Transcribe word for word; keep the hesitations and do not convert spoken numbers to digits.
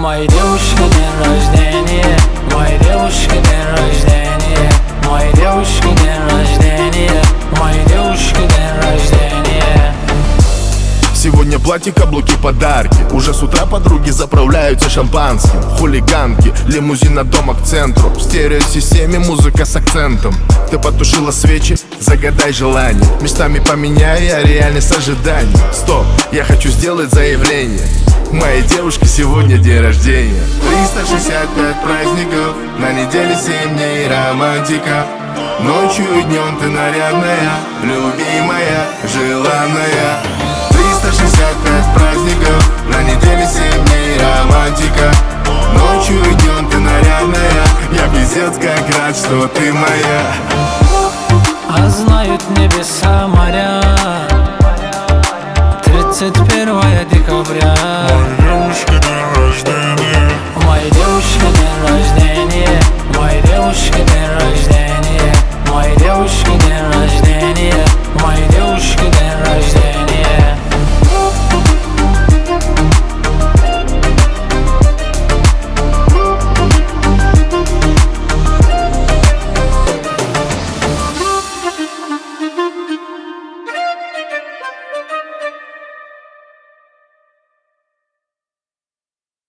моей девушки день рождения, моей девушки день рождения, моей девушки день рождения, моей девушки день рождения. Сегодня платье, каблуки, подарки. Уже с утра подруги заправляются шампанским. Хулиганки, лимузин от дома к центру. В стереосистеме музыка с акцентом. Ты потушила свечи, загадай желание. Местами поменяй, а реальность ожиданий. Стоп, я хочу сделать заявление. Моей девушке сегодня день рождения. Триста шестьдесят пять праздников, на неделе семь дней романтика. Ночью и днем ты нарядная, любимая, желанная. Триста шестьдесят пять праздников, на неделе семь дней романтика. Ночью и днем ты нарядная, я пиздец как рад, что ты моя. А знают небеса, моря, тридцать первое декабря. Моя девушка